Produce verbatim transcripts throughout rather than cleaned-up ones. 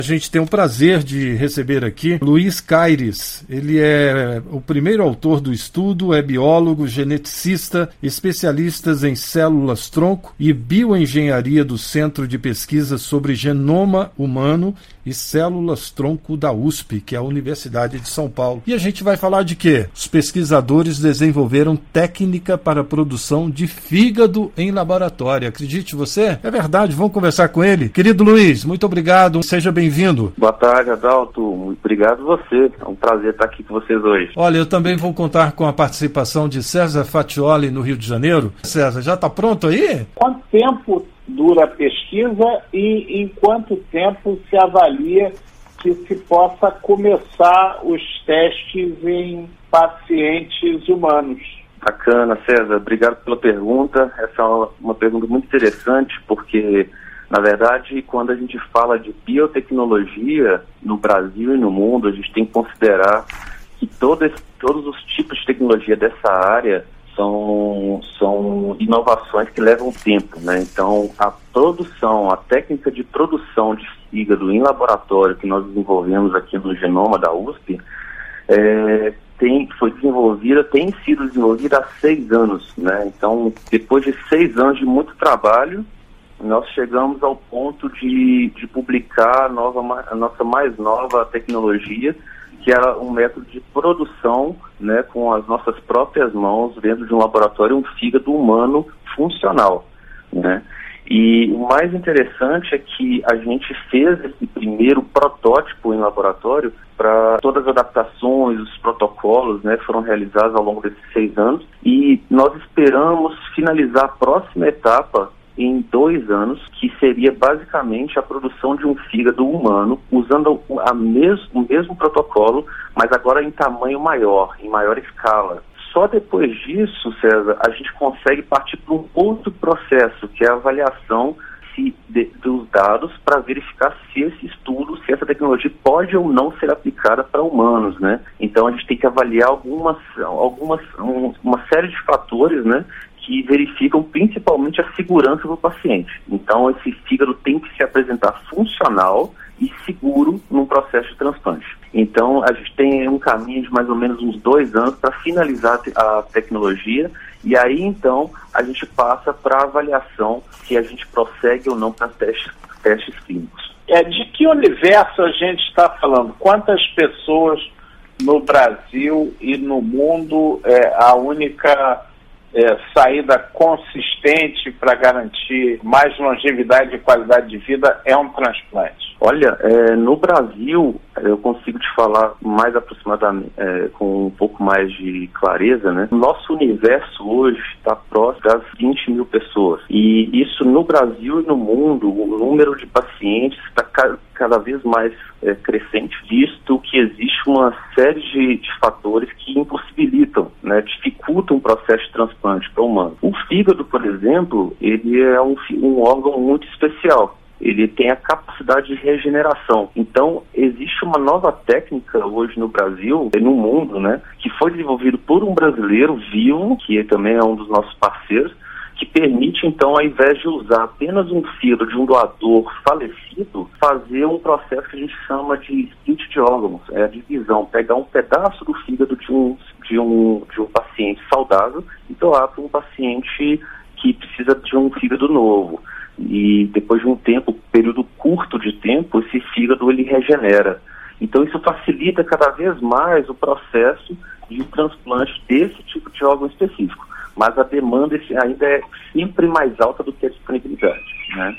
A gente tem o prazer de receber aqui Luiz Caires. Ele é o primeiro autor do estudo, é biólogo, geneticista, especialista em células-tronco e bioengenharia do Centro de Pesquisa sobre Genoma Humano e Células-Tronco da U S P, que é a Universidade de São Paulo. E a gente vai falar de quê? Os pesquisadores desenvolveram técnica para a produção de fígado em laboratório. Acredite você? É verdade, vamos conversar com ele. Querido Luiz, muito obrigado, seja bem-vindo. Boa tarde, Adalto. Muito obrigado a você. É um prazer estar aqui com vocês hoje. Olha, eu também vou contar com a participação de César Fatioli no Rio de Janeiro. César, já está pronto aí? Quanto tempo dura a pesquisa e em quanto tempo se avalia que se possa começar os testes em pacientes humanos? Bacana, César. Obrigado pela pergunta. Essa é uma, uma pergunta muito interessante, porque, na verdade, quando a gente fala de biotecnologia no Brasil e no mundo, a gente tem que considerar que todos, todos os tipos de tecnologia dessa área são, são inovações que levam tempo, né? Então, a produção, a técnica de produção de fígado em laboratório que nós desenvolvemos aqui no Genoma da U S P, é, tem, foi desenvolvida, tem sido desenvolvida há seis anos, né? Então, depois de seis anos de muito trabalho, nós chegamos ao ponto de, de publicar a, nova, a nossa mais nova tecnologia, que era um método de produção, né, com as nossas próprias mãos, dentro de um laboratório, um fígado humano funcional, né? E o mais interessante é que a gente fez esse primeiro protótipo em laboratório para todas as adaptações, os protocolos, né, foram realizados ao longo desses seis anos, e nós esperamos finalizar a próxima etapa em dois anos, que seria basicamente a produção de um fígado humano, usando a mes- o mesmo protocolo, mas agora em tamanho maior, em maior escala. Só depois disso, César, a gente consegue partir para um outro processo, que é a avaliação se de, dos dados para verificar se esse estudo, se essa tecnologia pode ou não ser aplicada para humanos, né? Então a gente tem que avaliar algumas, algumas um, uma série de fatores, né, que verificam principalmente a segurança do paciente. Então, esse fígado tem que se apresentar funcional e seguro num processo de transplante. Então, a gente tem um caminho de mais ou menos uns dois anos para finalizar a tecnologia, e aí, então, a gente passa para a avaliação se a gente prossegue ou não para testes, testes clínicos. É, de que universo a gente está falando? Quantas pessoas no Brasil e no mundo é a única... É, saída consistente para garantir mais longevidade e qualidade de vida é um transplante? Olha, é, no Brasil, eu consigo te falar mais aproximadamente, é, com um pouco mais de clareza, né? Nosso universo hoje está próximo das vinte mil pessoas. E isso no Brasil e no mundo, o número de pacientes está ca- cada vez mais é, crescente, visto que existe uma série de, de fatores que impossibilitam, né, dificultam o processo de transplante para o humano. O fígado, por exemplo, ele é um, um órgão muito especial. Ele tem a capacidade de regeneração. Então, existe uma nova técnica hoje no Brasil e no mundo, né, que foi desenvolvido por um brasileiro vivo, que também é um dos nossos parceiros, que permite, então, ao invés de usar apenas um fígado de um doador falecido, fazer um processo que a gente chama de split de órgãos, é a divisão, pegar um pedaço do fígado de um, de um, de um paciente saudável e doar para um paciente que precisa de um fígado novo. E depois de um tempo, período curto de tempo, esse fígado ele regenera. Então isso facilita cada vez mais o processo de transplante desse tipo de órgão específico. Mas a demanda ainda é sempre mais alta do que a disponibilidade, né?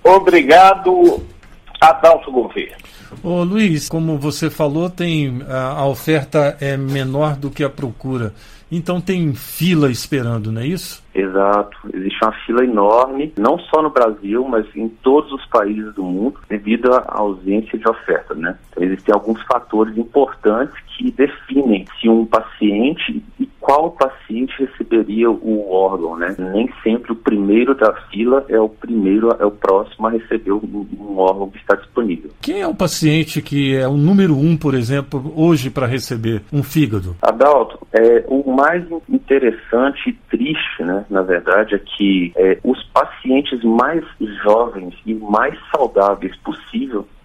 Obrigado, Adalto Gouveia. Ô Luiz, como você falou, tem a, a oferta é menor do que a procura. Então tem fila esperando, não é isso? Exato. Existe uma fila enorme, não só no Brasil, mas em todos os países do mundo, devido à ausência de oferta, né? Então, existem alguns fatores importantes que definem se um paciente e qual paciente receberia o órgão, né? Nem sempre o primeiro da fila é o primeiro, é o próximo a receber um, um órgão que está disponível. Quem é o paciente que é o número um, por exemplo, hoje para receber um fígado? Adalto, é, o mais interessante e triste, né, na verdade, é que é, os pacientes mais jovens e mais saudáveis possível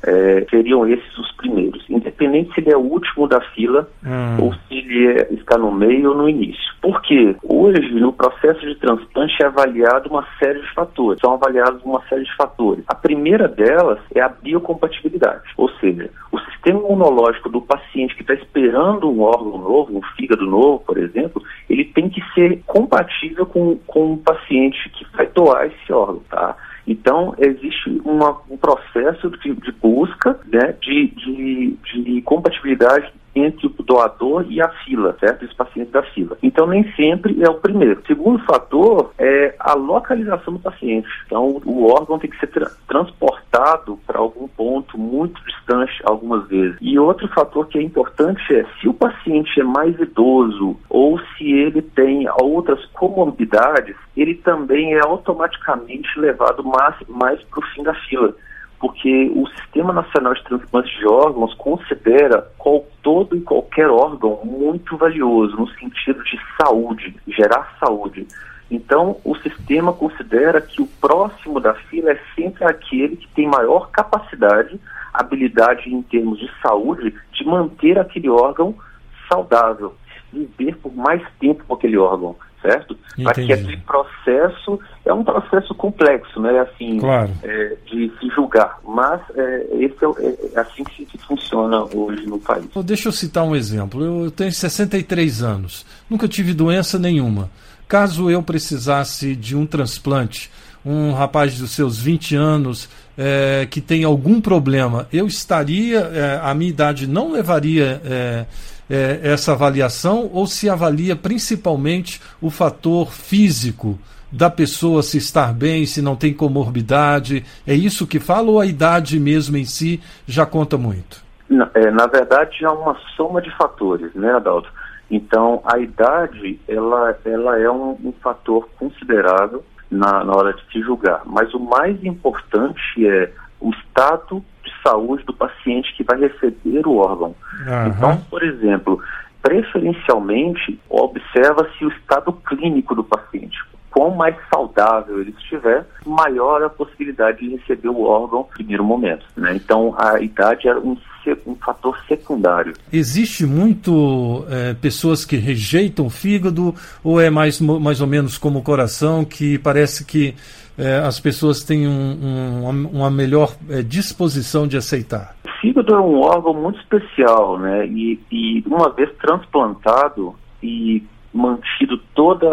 é, seriam esses os primeiros, independente se ele é o último da fila hum. ou se ele é, está no meio ou no início. Por quê? Hoje, no processo de transplante é avaliado uma série de fatores, são avaliados uma série de fatores. A primeira delas é a biocompatibilidade, ou seja, o sistema imunológico do paciente que está esperando um órgão novo, um fígado novo, por exemplo, ele tem que ser compatível com, com o paciente que vai doar esse órgão, tá? Então, existe uma, um processo de, de busca, né, de, de, de compatibilidade entre o doador e a fila, certo? Os pacientes da fila. Então, nem sempre é o primeiro. O segundo fator é a localização do paciente. Então, o órgão tem que ser tra- transportado para algum ponto muito distante, algumas vezes. E outro fator que é importante é, se o paciente é mais idoso ou se ele tem outras comorbidades, ele também é automaticamente levado mais, mais para o fim da fila. Porque o Sistema Nacional de Transplante de Órgãos considera qual, todo e qualquer órgão muito valioso, no sentido de saúde, gerar saúde. Então, o sistema considera que o próximo da fila é sempre aquele que tem maior capacidade, habilidade em termos de saúde, de manter aquele órgão saudável, viver por mais tempo com aquele órgão, certo? Para que aquele processo é um processo complexo, né? Assim, claro. é, de se julgar, mas é, esse é, é assim que, que funciona hoje no país. Deixa eu citar um exemplo. Eu tenho sessenta e três anos, nunca tive doença nenhuma. Caso eu precisasse de um transplante, um rapaz dos seus vinte anos é, que tem algum problema, eu estaria, é, a minha idade não levaria é, é, essa avaliação, ou se avalia principalmente o fator físico da pessoa, se estar bem, se não tem comorbidade? É isso que fala, ou a idade mesmo em si já conta muito? Na, é, na verdade, é uma soma de fatores, né, Adalto? Então, a idade, ela, ela é um, um fator considerável na, na hora de se julgar. Mas o mais importante é o estado de saúde do paciente que vai receber o órgão. Uhum. Então, por exemplo, preferencialmente, observa-se o estado clínico do paciente. Quanto mais saudável ele estiver, maior a possibilidade de receber o órgão no primeiro momento, né? Então, a idade é um, um fator secundário. Existe muito é, pessoas que rejeitam o fígado, ou é mais, mais ou menos como o coração, que parece que é, as pessoas têm um, um, uma melhor é, disposição de aceitar? O fígado é um órgão muito especial, né? E, e uma vez transplantado e mantido todo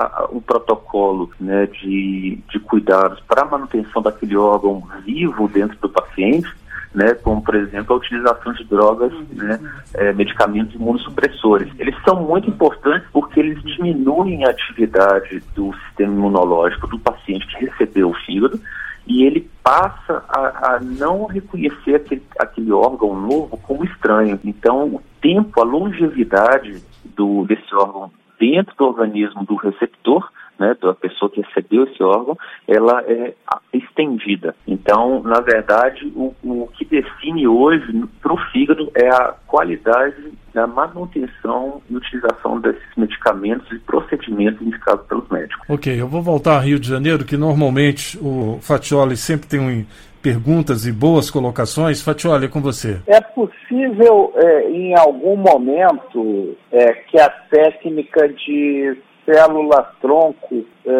o protocolo, né, de, de cuidados para a manutenção daquele órgão vivo dentro do paciente, né, como, por exemplo, a utilização de drogas, né, é, medicamentos imunossupressores. Eles são muito importantes porque eles diminuem a atividade do sistema imunológico do paciente que recebeu o fígado, e ele passa a, a não reconhecer aquele, aquele órgão novo como estranho. Então, o tempo, a longevidade do, desse órgão dentro do organismo do receptor, né, da pessoa que recebeu esse órgão, ela é estendida. Então, na verdade, o, o que define hoje para o fígado é a qualidade da manutenção e utilização desses medicamentos e procedimentos indicados pelos médicos. Ok, eu vou voltar ao Rio de Janeiro, que normalmente o Faccioli sempre tem um perguntas e boas colocações. Faccioli, é com você. É possível, é, em algum momento, é, que a técnica de célula-tronco é,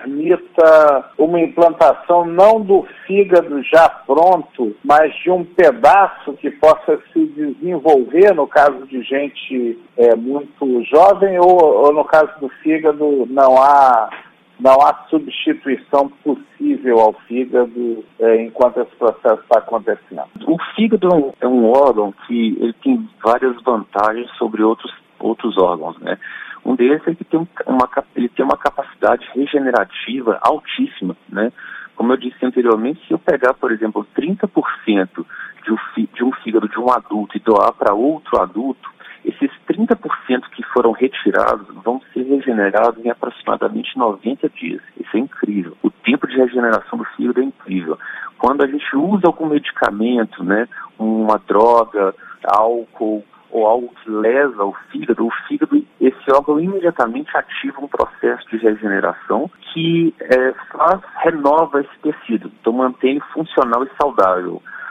permita uma implantação não do fígado já pronto, mas de um pedaço que possa se desenvolver no caso de gente é, muito jovem, ou, ou no caso do fígado não há... não há substituição possível ao fígado é, enquanto esse processo está acontecendo? O fígado é um órgão que ele tem várias vantagens sobre outros, outros órgãos, né? Um deles é que tem uma, ele tem uma capacidade regenerativa altíssima, né? Como eu disse anteriormente, se eu pegar, por exemplo, trinta por cento de um, de um fígado de um adulto e doar para outro adulto, esses trinta por cento que foram retirados vão ser regenerados em aproximadamente noventa dias. Isso é incrível. O tempo de regeneração do fígado é incrível. Quando a gente usa algum medicamento, né, uma droga, álcool ou algo que lesa o fígado, o fígado, esse órgão imediatamente ativa um processo de regeneração que é, faz, renova esse tecido, então mantém funcional e saudável. O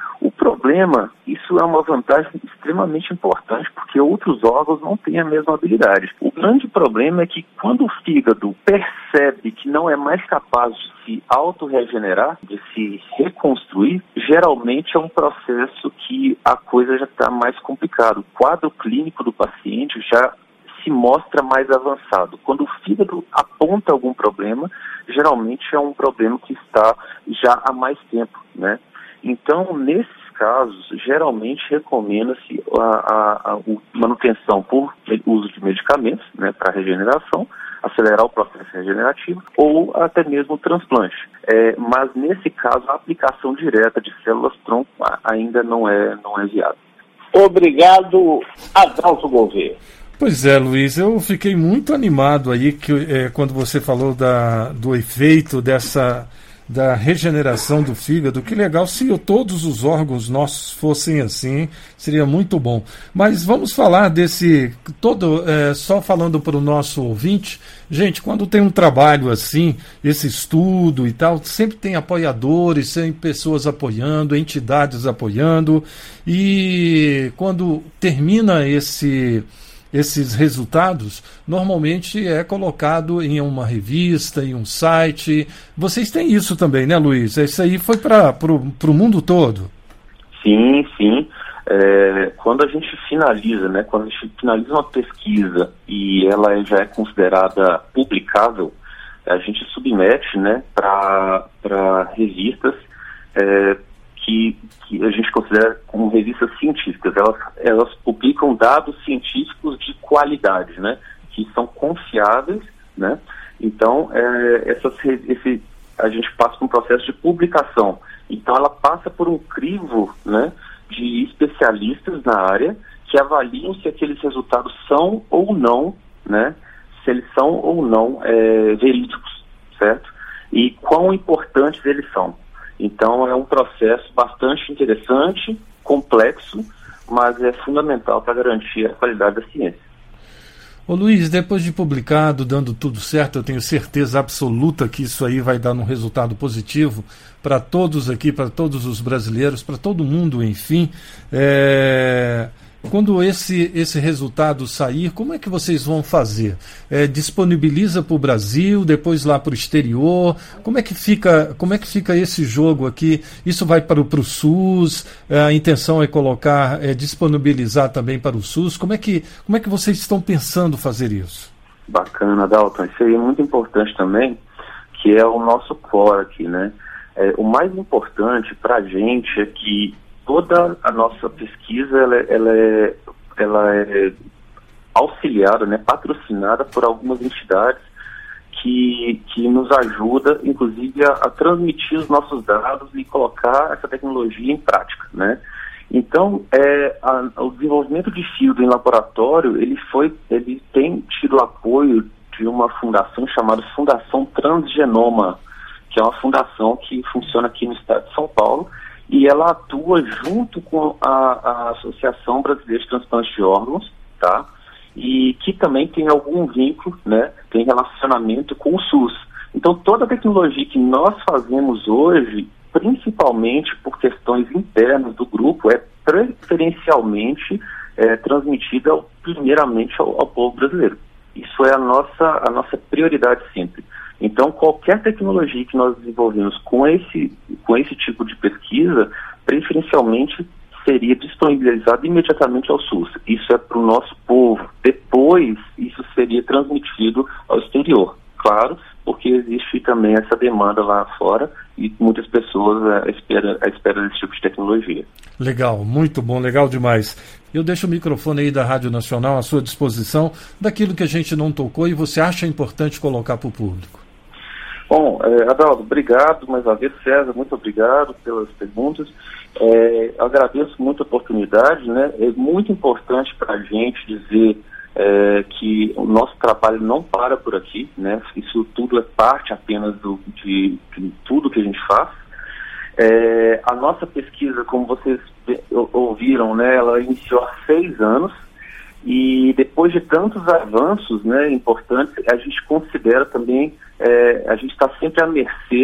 problema, isso é uma vantagem extremamente importante, porque outros órgãos não têm a mesma habilidade. O grande problema é que quando o fígado percebe que não é mais capaz de se autorregenerar, de se reconstruir, geralmente é um processo que a coisa já está mais complicada. O quadro clínico do paciente já se mostra mais avançado. Quando o fígado aponta algum problema, geralmente é um problema que está já há mais tempo, né? Então, nesses casos, geralmente recomenda-se a, a, a manutenção por uso de medicamentos, né, para regeneração, acelerar o processo regenerativo, ou até mesmo o transplante. É, mas, nesse caso, a aplicação direta de células-tronco ainda não é, não é viável. Obrigado, Adalto Gouveia. Pois é, Luiz, eu fiquei muito animado aí que, é, quando você falou da, do efeito dessa... da regeneração do fígado. Que legal, se todos os órgãos nossos fossem assim, seria muito bom. Mas vamos falar desse, todo, é, só falando para o nosso ouvinte, gente, quando tem um trabalho assim, esse estudo e tal, sempre tem apoiadores, tem pessoas apoiando, entidades apoiando, e quando termina esse... esses resultados, normalmente é colocado em uma revista, em um site. Vocês têm isso também, né, Luiz? Isso aí foi para o mundo todo. Sim, sim. É, quando a gente finaliza, né, quando a gente finaliza uma pesquisa e ela já é considerada publicável, a gente submete, né, para revistas é, Que, que a gente considera como revistas científicas. Elas, elas publicam dados científicos de qualidade, né, que são confiáveis, né. Então, é, essas, esse, a gente passa por um processo de publicação. Então, ela passa por um crivo, né, de especialistas na área que avaliam se aqueles resultados são ou não, né, se eles são ou não é, verídicos, certo? E quão importantes eles são. Então, é um processo bastante interessante, complexo, mas é fundamental para garantir a qualidade da ciência. Ô Luiz, depois de publicado, dando tudo certo, eu tenho certeza absoluta que isso aí vai dar um resultado positivo para todos aqui, para todos os brasileiros, para todo mundo, enfim. É... Quando esse, esse resultado sair, como é que vocês vão fazer? É, disponibiliza para o Brasil, depois lá para o exterior? Como é que fica, como é que fica esse jogo aqui? Isso vai para o, para o SUS? É, a intenção é colocar, é disponibilizar também para o SUS? Como é que, como é que vocês estão pensando fazer isso? Bacana, Dalton. Isso aí é muito importante também, que é o nosso core aqui, né? É, o mais importante para a gente é que toda a nossa pesquisa ela, ela, é, ela é auxiliada, né, patrocinada por algumas entidades que, que nos ajudam, inclusive, a, a transmitir os nossos dados e colocar essa tecnologia em prática, né? Então, é, a, o desenvolvimento de fígado em laboratório, ele, foi, ele tem tido apoio de uma fundação chamada Fundação Transgenoma, que é uma fundação que funciona aqui no estado de São Paulo, e ela atua junto com a, a Associação Brasileira de Transplante de Órgãos, tá? E que também tem algum vínculo, né? Tem relacionamento com o SUS. Então, toda a tecnologia que nós fazemos hoje, principalmente por questões internas do grupo, é preferencialmente é, transmitida primeiramente ao, ao povo brasileiro. Isso é a nossa, a nossa prioridade sempre. Então, qualquer tecnologia que nós desenvolvemos com esse, com esse tipo de pesquisa, preferencialmente seria disponibilizada imediatamente ao SUS. Isso é para o nosso povo. Depois, isso seria transmitido ao exterior. Claro, porque existe também essa demanda lá fora e muitas pessoas à espera, à espera desse tipo de tecnologia. Legal, muito bom, legal demais. Eu deixo o microfone aí da Rádio Nacional à sua disposição, daquilo que a gente não tocou e você acha importante colocar para o público. Bom, é, Adalto, obrigado mais uma vez, César, muito obrigado pelas perguntas. É, agradeço muito a oportunidade, né? É muito importante para a gente dizer é, que o nosso trabalho não para por aqui, né? Isso tudo é parte apenas do, de, de tudo que a gente faz. É, a nossa pesquisa, como vocês ouviram, né, ela iniciou há seis anos e depois de tantos avanços, né, importantes, a gente considera também, é, a gente está sempre à mercê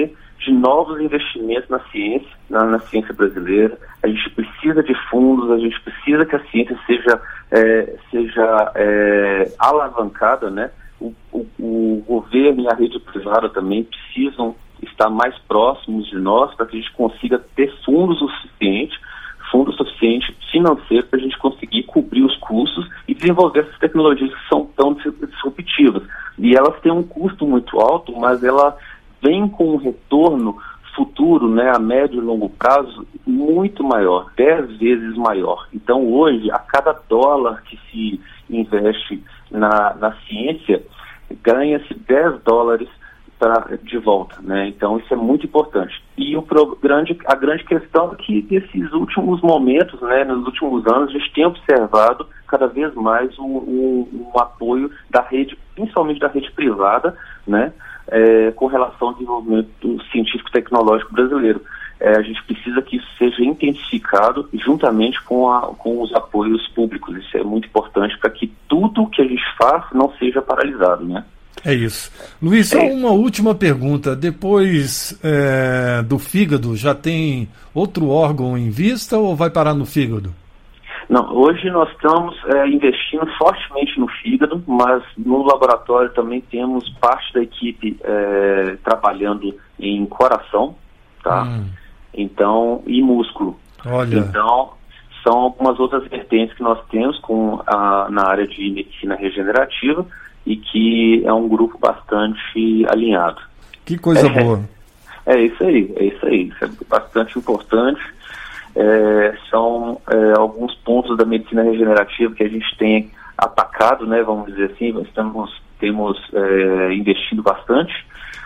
de novos investimentos na ciência, na, na ciência brasileira. A gente precisa de fundos, a gente precisa que a ciência seja, é, seja é, alavancada, né? O, o, o governo e a rede privada também precisam estar mais próximos de nós para que a gente consiga ter fundos o suficiente, fundo suficiente financeiro para a gente conseguir cobrir os custos e desenvolver essas tecnologias que são tão disruptivas. E elas têm um custo muito alto, mas ela vem com um retorno futuro, né, a médio e longo prazo, muito maior, dez vezes maior. Então, hoje, a cada dólar que se investe na, na ciência, ganha-se dez dólares pra, de volta, né? Então, isso é muito importante. E o pro, grande, a grande questão é que, nesses últimos momentos, né, nos últimos anos, a gente tem observado cada vez mais um, um, um apoio da rede, principalmente da rede privada, né, É, com relação ao desenvolvimento científico-tecnológico brasileiro. É, a gente precisa que isso seja intensificado juntamente com, a, com os apoios públicos. Isso é muito importante para que tudo que a gente faz não seja paralisado, né? É isso. Luiz, só uma última pergunta. Depois é, do fígado, já tem outro órgão em vista ou vai parar no fígado? Não, hoje nós estamos é, investindo fortemente no fígado, mas no laboratório também temos parte da equipe é, trabalhando em coração, tá? Hum. Então, e músculo. Olha. Então, são algumas outras vertentes que nós temos com a, na área de medicina regenerativa e que é um grupo bastante alinhado. Que coisa é, boa. É isso aí, é isso aí. Isso é bastante importante. É, são é, alguns pontos da medicina regenerativa que a gente tem atacado, né, vamos dizer assim, nós estamos, temos é, investido bastante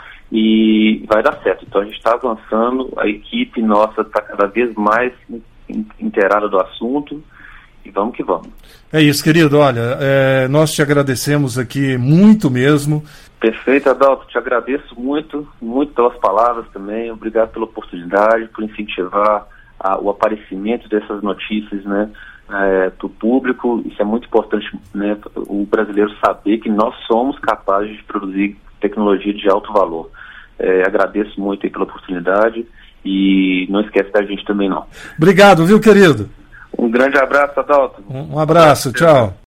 e vai dar certo. Então a gente está avançando, a equipe nossa está cada vez mais inteirada do assunto e vamos que vamos. É isso, querido, olha, é, nós te agradecemos aqui muito mesmo. Perfeito, Adalto, te agradeço muito, muito pelas palavras também, obrigado pela oportunidade, por incentivar A, o aparecimento dessas notícias, né, é, para o público. Isso é muito importante, né, o brasileiro saber que nós somos capazes de produzir tecnologia de alto valor. É, agradeço muito aí pela oportunidade e não esquece da gente também não. Obrigado, viu, querido? Um grande abraço, Adalto. Um, um abraço, tchau.